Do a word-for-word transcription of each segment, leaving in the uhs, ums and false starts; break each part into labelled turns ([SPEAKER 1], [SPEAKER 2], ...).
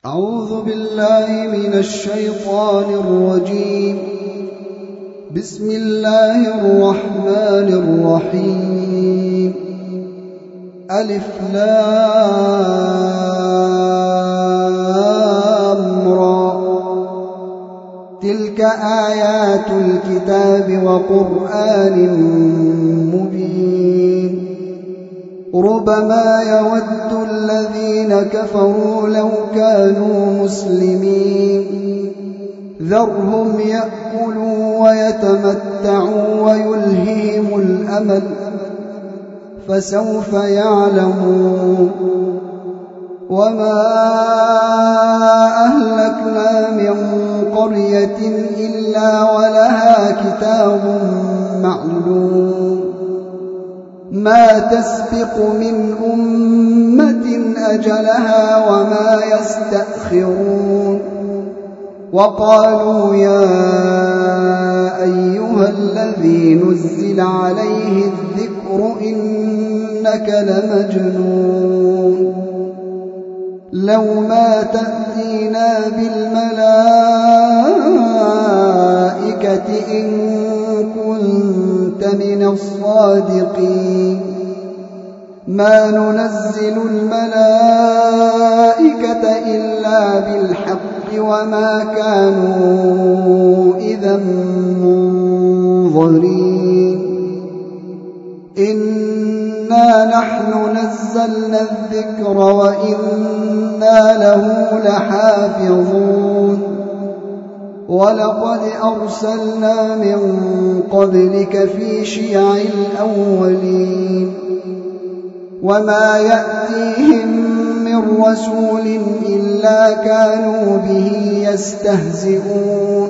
[SPEAKER 1] أعوذ بالله من الشيطان الرجيم. بسم الله الرحمن الرحيم. ألف لام را. تلك آيات الكتاب وقرآن مبين. ربما يود الذين كفروا لو كانوا مسلمين. ذرهم يأكلوا ويتمتعوا ويلههم الأمل فسوف يعلمون. وما أهلكنا من قرية إلا ولها كتاب معلوم ما تسبق من أمة أجلها وما يستأخرون. وقالوا يا أيها الذي نزل عليه الذكر إنك لمجنون لو ما تأتينا بالملائكة إن كنت من الصادقين. ما ننزل الملائكة إلا بالحق وما كانوا إذا منظرين. إنا نحن نزلنا الذكر وإنا له لحافظون. ولقد أرسلنا من قبلك في شيع الأولين وما يأتيهم من رسول إلا كانوا به يستهزئون.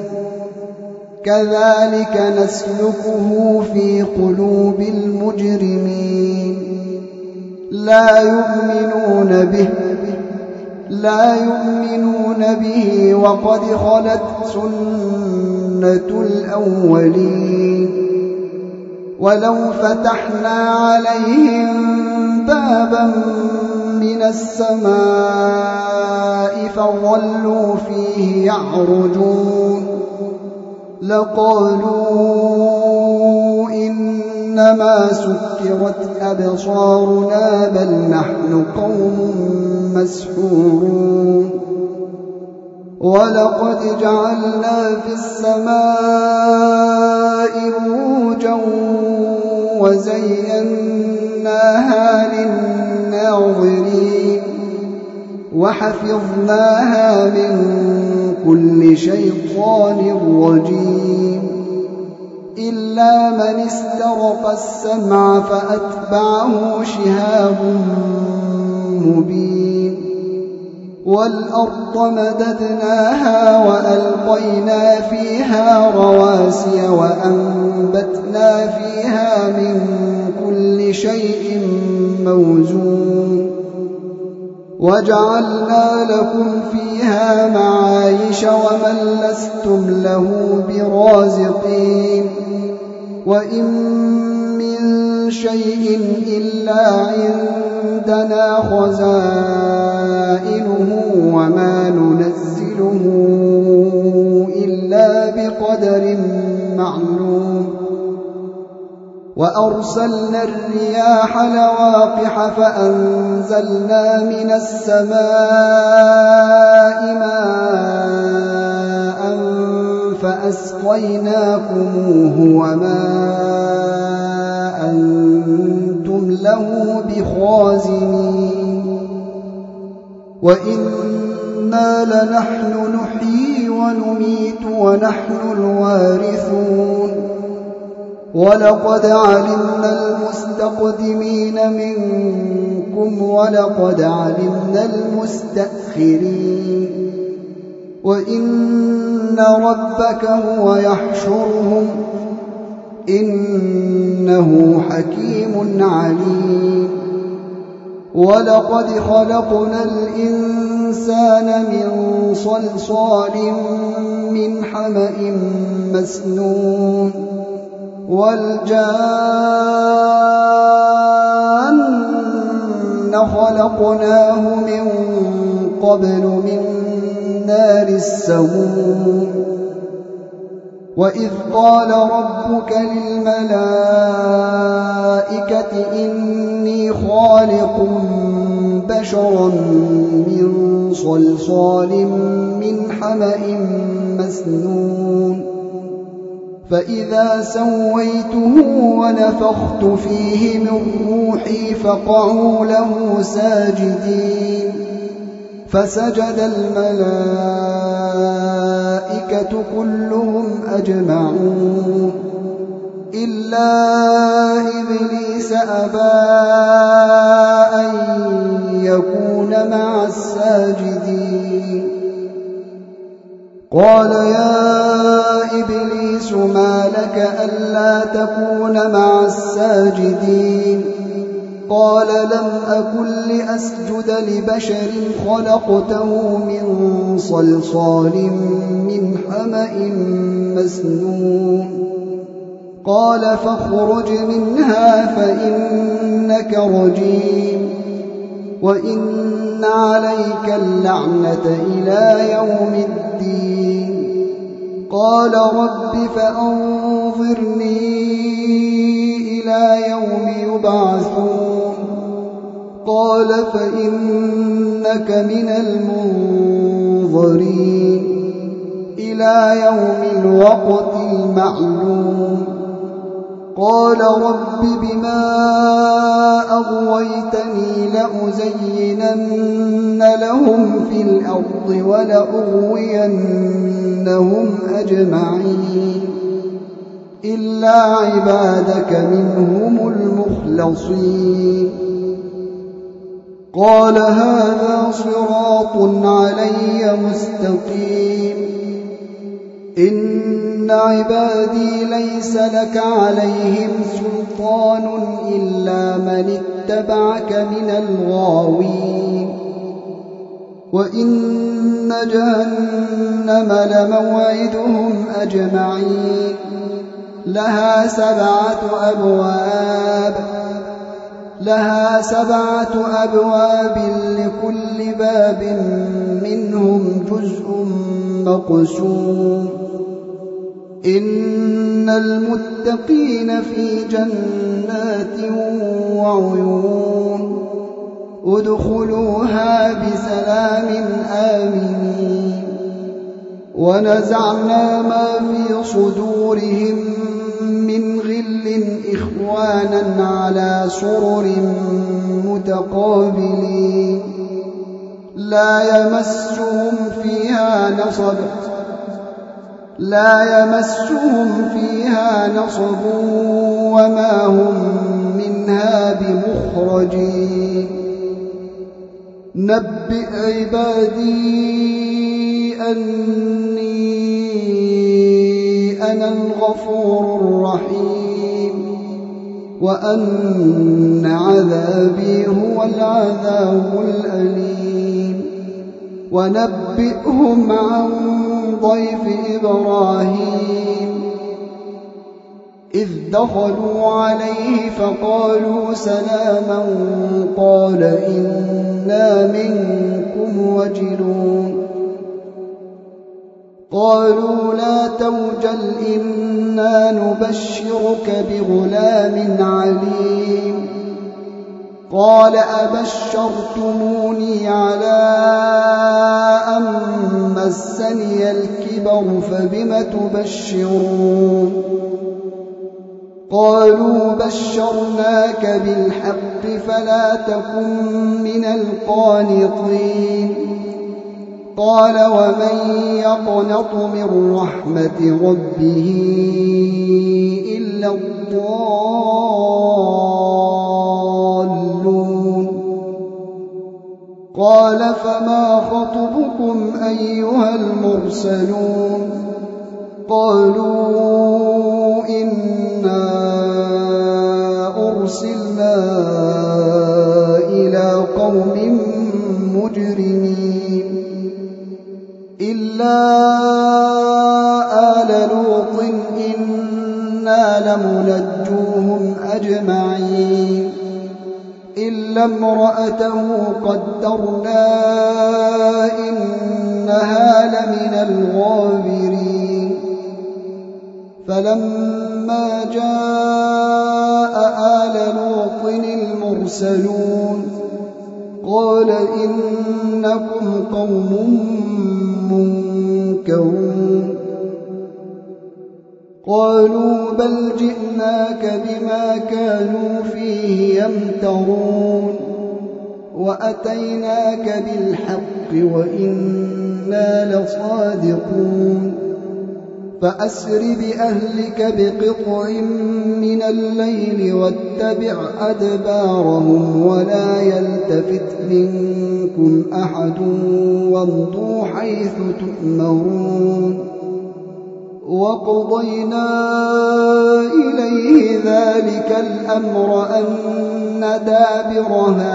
[SPEAKER 1] كذلك نسلكه في قلوب المجرمين. لا يؤمنون به لا يؤمنون به وقد خلت سنة الأولين. ولو فتحنا عليهم بابا من السماء فظلوا فيه يعرجون لقالوا إنما سكرت أبصارنا بل نحن قوم مسحورون. ولقد جعلنا في السماء بروجا وزيناها للناظرين وحفظناها من كل شيطان رجيم إلا من استرق السمع فأتبعه شهاب مبين. والأرض مددناها وألقينا فيها رواسي وأنبتنا فيها من كل شيء موزون. وجعلنا لكم فيها معايش ومن لستم له برازقين. وإن من شيء إلا عندنا خزائنه وما ننزله إلا بقدر معلوم. وأرسلنا الرياح لواقح فأنزلنا من السماء ماء فأسقيناكموه وما أنتم له بخازنين. وإنا لنحن نحيي ونميت ونحن الوارثون. ولقد علمنا المستقدمين منكم ولقد علمنا المستأخرين. وإن ربك هو يحشرهم إنه حكيم عليم. ولقد خلقنا الإنسان من صلصال من حمأ مسنون والجان خلقناه من قبل من نار السموم وإذ قال ربك للملائكة إني خالق بشرا من صلصال من حمأ مسنون فإذا سويته ونفخت فيه من روحي فقعوا له ساجدين فسجد الملائكة كلهم أجمعون إلا إبليس أبى أن يكون مع الساجدين قال يا إبليس ما لك ألا تكون مع الساجدين قال لم أكن لأسجد لبشر خلقته من صلصال من حمأ مسنون قال فاخرج منها فإنك رجيم وإن عليك اللعنة إلى يوم الدين قال رب فأنظرني إلى يوم يبعثون قال فإنك من المنظرين إلى يوم الوقت المعلوم قال رب بما أغويتني لأزينن لهم في الأرض ولأغوينهم أجمعين إلا عبادك منهم المخلصين قال هذا صراط علي مستقيم إن عبادي ليس لك عليهم سلطان إلا من اتبعك من الغاوين وإن جهنم لموعدهم أجمعين لها سبعة أبواب لها سبعة أبواب لكل باب منهم جزء مقسوم إن المتقين في جنات وعيون ادخلوها بسلام آمنين ونزعنا ما في صدورهم من غل إخوانا على سرر متقابلين لا يمسهم فيها نصب لا يمسهم فيها نصب وما هم منها بمخرجين نبئ عبادي أني أنا الغفور الرحيم وأن عذابي هو العذاب الأليم ونبئهم عن ضيف إبراهيم إذ دخلوا عليه فقالوا سلاما قال إنا منكم وجلون قالوا لا توجل إنا نبشرك بغلام عليم قال أبشرتموني على أن مسني الكبر فبم تبشرون قالوا بشرناك بالحق فلا تكن من القانطين قال ومن يقنط من رحمة ربه إلا الضالون قال فما خطبكم أيها المرسلون قالوا إنا أرسلنا إلى قوم مجرمين إلا آل لوط إنا لمنجوهم أجمعين إلا امرأته قدرنا إنها لمن الغابرين فلما جاء آل لوط المرسلون قال إنكم قوم منكرون قالوا بل جئناك بما كانوا فيه يمترون وأتيناك بالحق وإنا لصادقون فأسر بأهلك بقطع من الليل واتبع أدبارهم ولا يلتفت منكم أحد وامضوا حيث تؤمرون وقضينا إليه ذلك الأمر أن دابر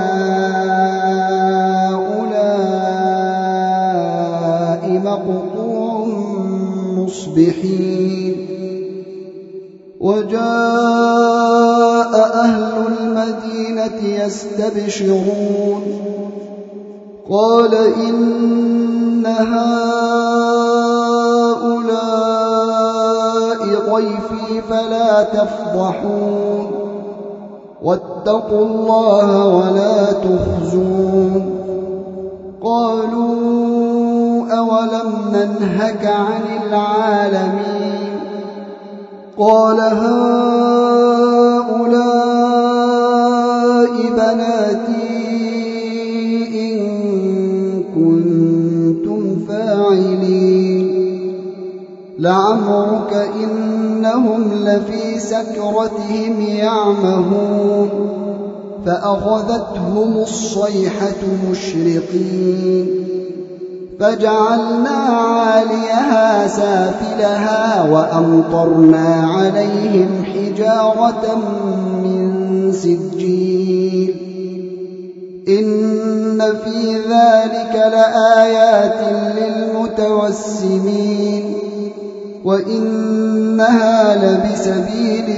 [SPEAKER 1] هؤلاء مقطوع مصبحين وجاء أهل المدينة يستبشرون قال إن هؤلاء ضيفي فلا تفضحون واتقوا الله ولا تخزون قالوا أولم ننهك عن العالمين قال هؤلاء بناتي إن كنتم فاعلين لعمرك إنهم لفي سكرتهم يعمهون فأخذتهم الصيحة مشرقين فجعلنا عاليها سافلها وأمطرنا عليهم حجارة من سجيل إن في ذلك لآيات للمتوسمين وإنها لبسبيل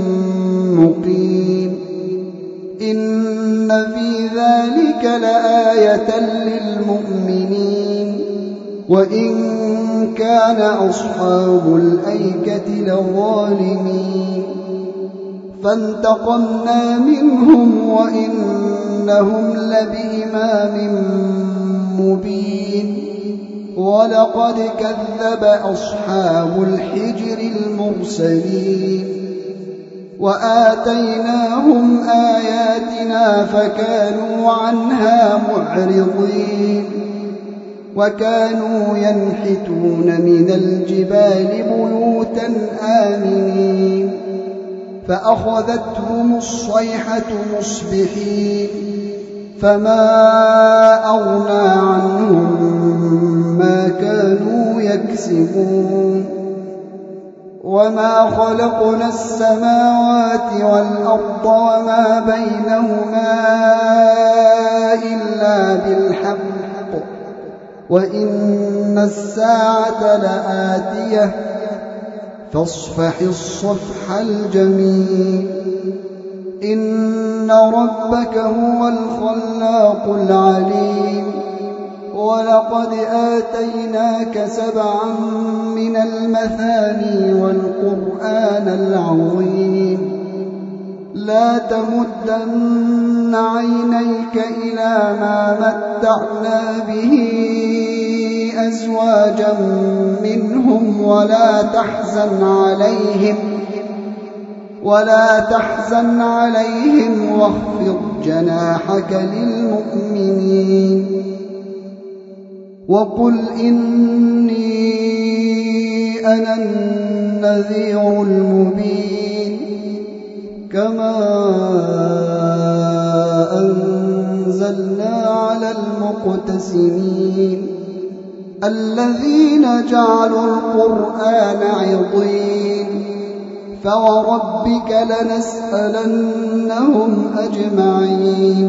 [SPEAKER 1] مقيم إن في ذلك لآية للمؤمنين وإن كان أصحاب الأيكة لظالمين فانتقمنا منهم وإنهم لبإمام مبين ولقد كذب أصحاب الحجر المرسلين وآتيناهم آياتنا فكانوا عنها معرضين وكانوا ينحتون من الجبال بيوتا آمنين فأخذتهم الصيحة مصبحين فما أغنى عنهم ما كانوا يكسبون وما خلقنا السماوات والأرض وما بينهما إلا بالحق وإن الساعة لآتية فاصفح الصفح الجميل إن ربك هو الخلاق العليم ولقد آتيناك سبعا من المثاني والقرآن العظيم لا تمدن عينيك إلى ما متعنا به أزواجا منهم ولا تحزن عليهم ولا تحزن عليهم واخفض جناحك للمؤمنين وقل إني أنا النذير المبين كما أنزلنا على المقتسمين الذين جعلوا القرآن عضين فوربك لنسألنهم أجمعين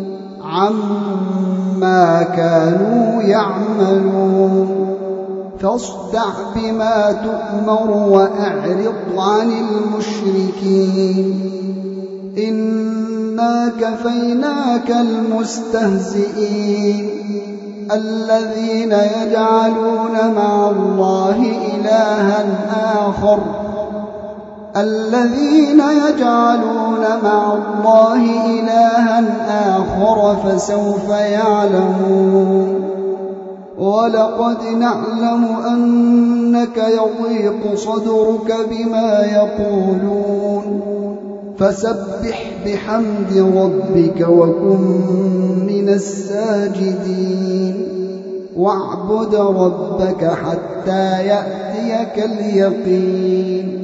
[SPEAKER 1] عما كانوا يعملون فاصدع بما تؤمر وأعرض عن المشركين إنا كفيناك المستهزئين الذين يجعلون مع الله إلها آخر الذين يجعلون مع الله إلها آخر فسوف يعلمون ولقد نعلم أنك يضيق صدرك بما يقولون فسبح بحمد ربك وكن من الساجدين واعبد ربك حتى يأتيك اليقين